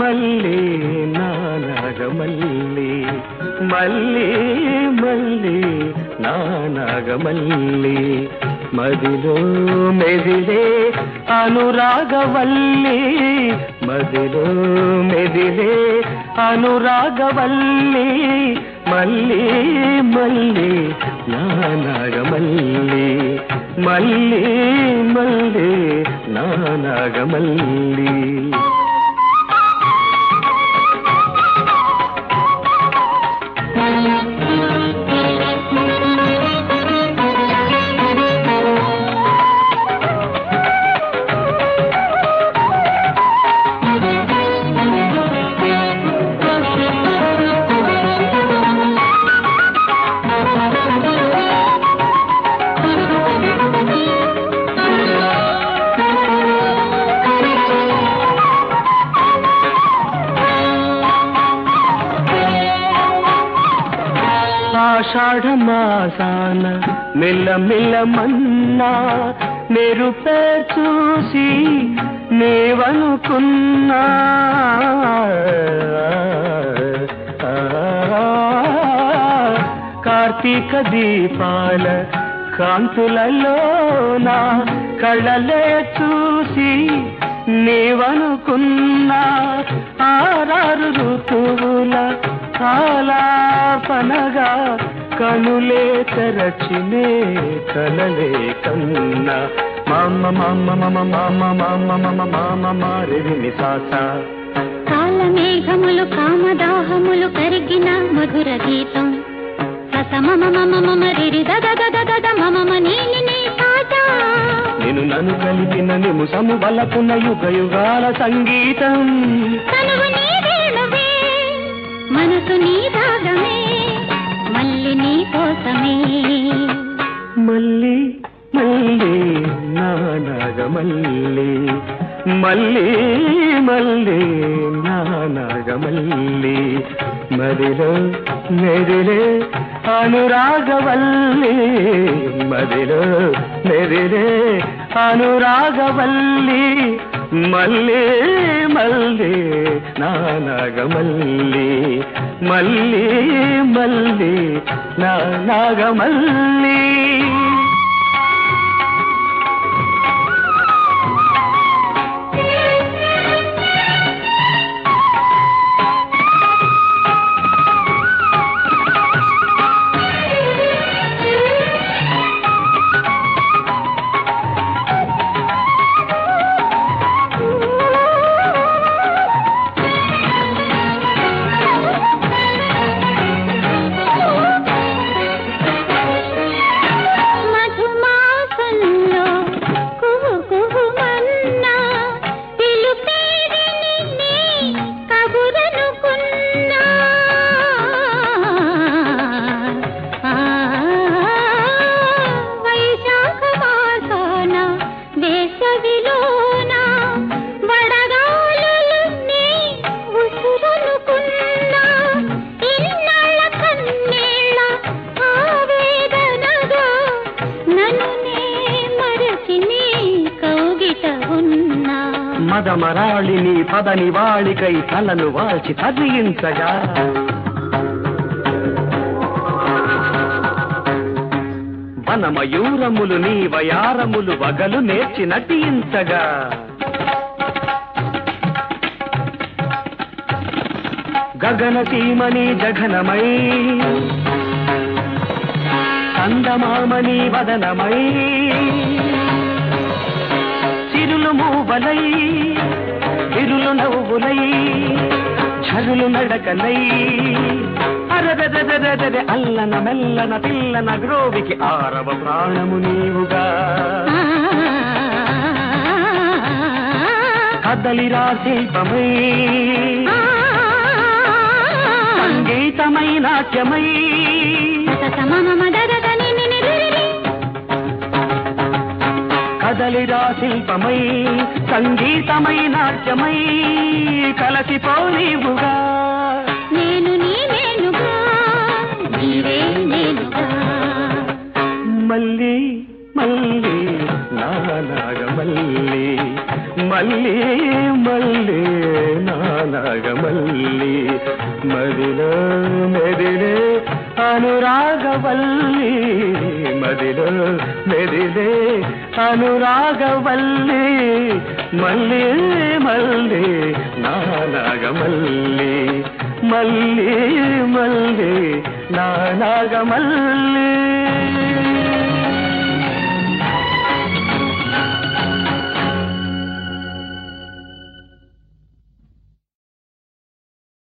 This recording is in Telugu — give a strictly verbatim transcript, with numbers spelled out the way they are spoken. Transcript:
మల్లి నా నాగమల్లి మల్లి మల్లి నా నాగమల్లి మదిలో మెదిలే అనురాగవల్లి మదిలో మెదిలే అనురాగవల్లి మల్లి మల్లి నా నాగమల్లి మల్లి మల్లి నా నాగమల్లి ఆషాఢమాసాన మెల్ల మెల్లమన్నా మెరుపే చూసి నేవనుకున్నా కార్తీక దీపాల కాంతులలోన కళ్ళలే చూసి నేవనుకున్నా ఆరారు ఋతువుల ఆలాపనగా కనులే తెరచినే కలలే కన్నా మామ మామ మమ మామ మామ మమ మామ మారిని సాస కాలమేఘములు కామదాహములు కరిగిన మధుర గీతం సస మమ మమ మమ రిరి దద దద దద మమ నీని సాస నేను నన్ను కలిపిన నిము సముబలపున యుగ యుగాల సంగీతం తనువు నీ వేణువే మనసు నీ రాగమే మల్లి నీ కోసమే మల్లి మల్లి నా నాగమల్లి మల్లి మల్లి నా నాగమల్లి మదిలో మెదిలే అనురాగవల్లి మదిలో మెదిలే అనురాగవల్లి మల్లి మల్లి నా నాగమల్లి మల్లి మల్లి నా నాగమల్లి మదమరాళిని పదని వాళికై తలను వాల్చి తదించగా వనమయూరములు నీ వయారములు వగలు నేర్చి నటించగా గగన సీమని జఘనమై కందమామని వదనమై చిరులు మూవలై ఇరులు నవ్వులై ఝరులు నడకలై అరదదదదదద అల్లన మెల్లన పిల్లన గ్రోవికి ఆరవ ప్రాణము నీవుగా కదలిరా శిల్పమై సంగీతమై నాట్యమై కదలిరా శిల్పమై సంగీతమై నాట్యమై కలసిపో నీవుగా నేను నీ నేనుగా నీవే నేనుగా మల్లి మల్లి నా నాగమల్లి మల్లి మల్లి నా నాగమల్లి మదిలో మెదిలే అనురాగవల్లి మదిలో మెదిలే అనురాగవల్లి మల్లి మల్లి నా నాగమల్లి మల్లి మల్లి నా నాగమల్లి